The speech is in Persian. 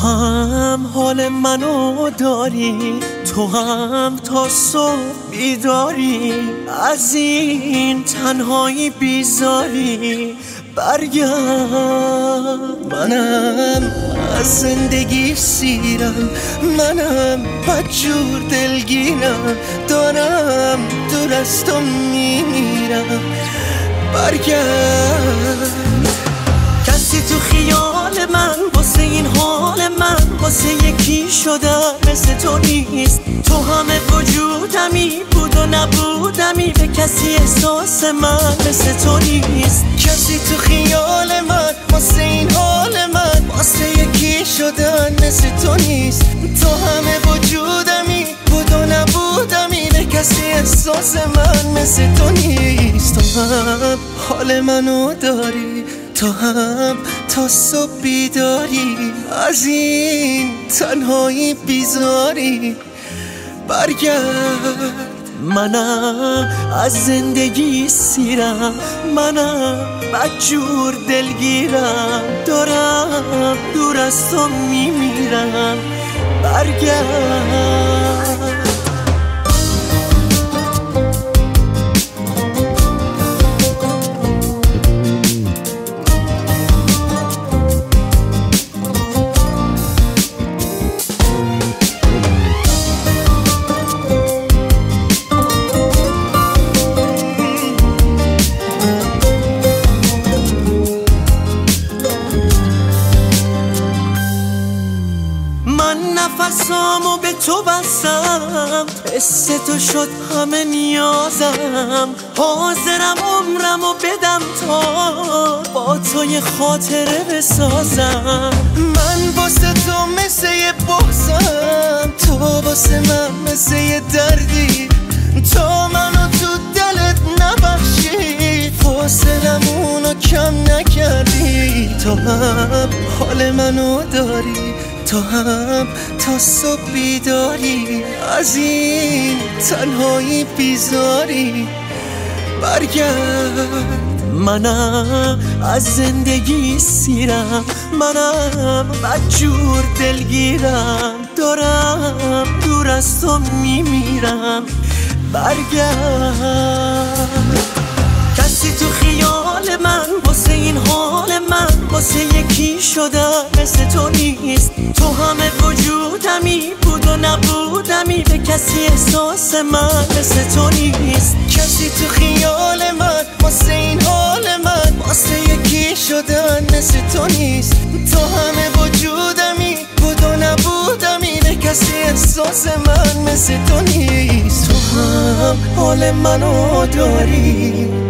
هم حال منو داری، تو هم تا صبح بیداری، از این تنهایی بیزاری برگرد. منم از زندگی سیرم، منم بدجور دلگیرم، دارم دور از تو میمیرم برگرد. کسی تو خیال من واسه این حال من، واسه یکی شدن مثل تو نیست. تو همه وجودمی بود و نبودمی، به کسی احساس من مثل تو نیست. کسی تو خیال من واسه این حال من، واسه یکی شدن مثل تو نیست. تو همه وجودمی بود و نبودمی، به کسی احساس من مثل تو نیست. تو هم حال منو داری، تو هم تا صبح بیداری، از این تنهایی بیزاری برگرد. منم از زندگی سیرم، منم بدجور دلگیرم، دارم دور از تو میمیرم برگرد. نفسامو به تو بستم، حس تو شد همه نیازم، حاضرم عمرمو بدم تا با تو یه خاطره بسازم. من واسه تو مثل یه بحثم، تو واسه من مثل یه دردی، تو منو تو دلت نبخشی، فاصلمونو کم نکردی. تو هم حال منو داری، تو هم تا صبح بیداری، از این تنهایی بیزاری برگرد. منم از زندگی سیرم، منم بدجور دلگیرم، دارم دور از تو میمیرم برگرد. کسی تو خیال من واسه این حال من، واسه یکی شدن مثل تو نیست. تو همه وجودمی بود و نبودمی، به کسی احساس من مثل تو نیست. کسی تو خیال من واسه این حال من، واسه یکی شدن مثل تو نیست. تو همه وجودمی بود و نبودمی، به کسی احساس من مثل تو نیست. تو هم حال منو داری،